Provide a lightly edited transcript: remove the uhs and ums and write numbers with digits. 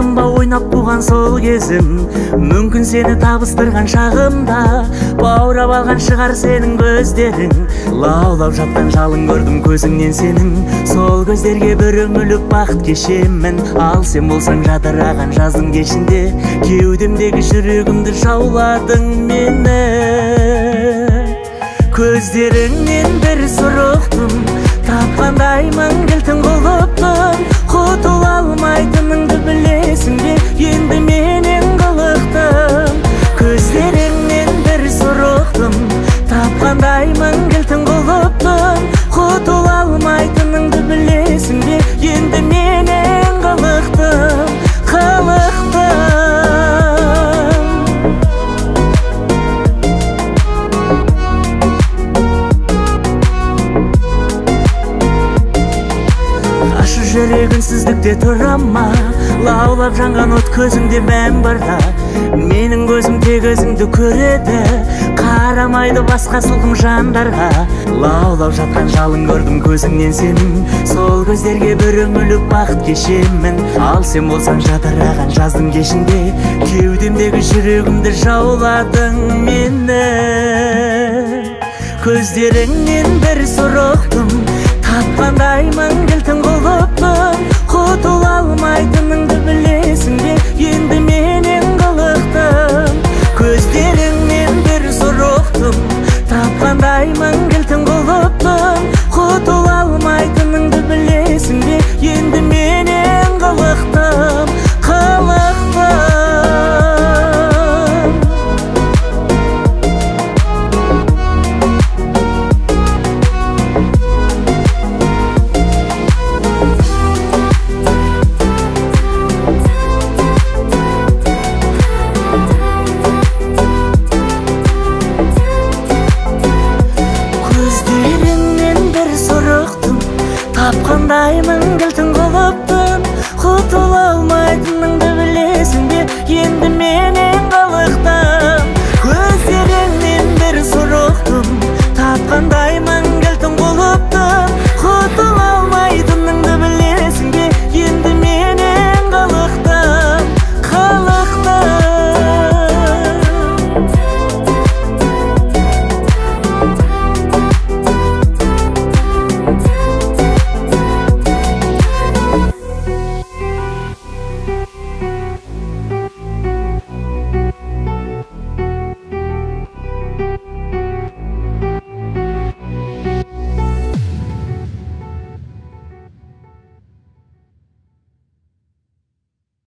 ба ойнап туған сол кезім, мүмкін сені табыстырған шағымда баурап алған шығар сенің көздерің. Лаулап жатқан жалын көрдім көзіңнен сенің, сол көздерге бір үңіліп бақыт кешемін. Ал сен болсаң жадыраған жаздың кешінде, кеудемдегі жүрегімді жауладың мені. Көздеріңнен бір сұрықтым, тапқандаймын кілтін құлыптым. Құтыла алмайтыныңды білесің бе, енді менен қылықтым. Көздеріңнен бір сұрықтым, тапқандаймын кілтін құлыптым. Құтыла алмайтыныңды білесің бе, енді менен қылықтым. Жүрегінсіздікте тұрама, лаулап жанған от көзіңде мән барда. Менің көзім тек өзіңді көреді, қарамайды басқа сылқым жандарға. Лаулап жатқан жалын көрдім көзіңнен сенің, сол көздерге бір үңіліп бақыт кешемін. Ал сен болсаң жадыраған жаздың кешінде, кеудемдегі жүрегімді жауладың мені. Көздеріңнен бір сұрықтым, тапқандаймын кілтін